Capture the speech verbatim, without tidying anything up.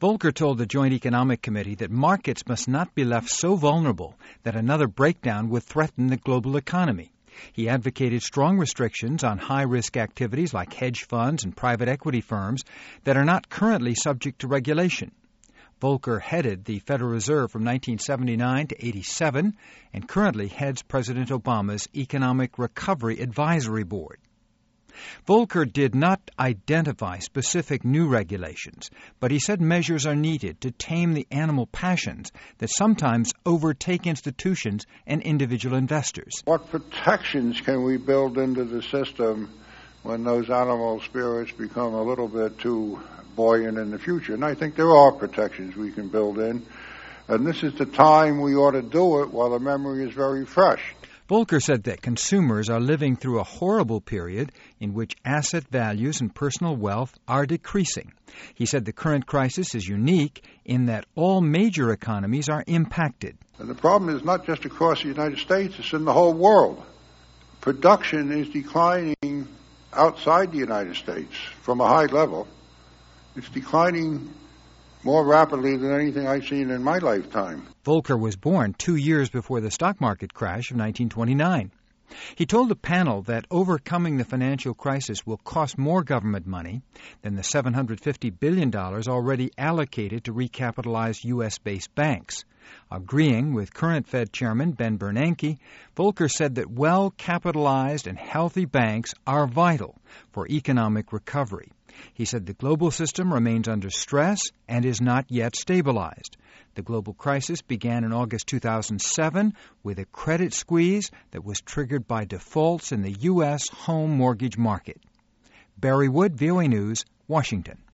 Volcker told the Joint Economic Committee that markets must not be left so vulnerable that another breakdown would threaten the global economy. He advocated strong restrictions on high-risk activities like hedge funds and private equity firms that are not currently subject to regulation. Volcker headed the Federal Reserve from nineteen seventy-nine to eighty-seven and currently heads President Obama's Economic Recovery Advisory Board. Volcker did not identify specific new regulations, but he said measures are needed to tame the animal passions that sometimes overtake institutions and individual investors. What protections can we build into the system when those animal spirits become a little bit too buoyant in the future? And I think there are protections we can build in, and this is the time we ought to do it while the memory is very fresh. Volcker said that consumers are living through a horrible period in which asset values and personal wealth are decreasing. He said the current crisis is unique in that all major economies are impacted. And the problem is not just across the United States, it's in the whole world. Production is declining outside the United States from a high level. It's declining more rapidly than anything I've seen in my lifetime. Volcker was born two years before the stock market crash of nineteen twenty-nine. He told the panel that overcoming the financial crisis will cost more government money than the seven hundred fifty billion dollars already allocated to recapitalize U S-based banks. Agreeing with current Fed Chairman Ben Bernanke, Volcker said that well-capitalized and healthy banks are vital for economic recovery. He said the global system remains under stress and is not yet stabilized. The global crisis began in August two thousand seven with a credit squeeze that was triggered by defaults in the U S home mortgage market. Barry Wood, V O A News, Washington.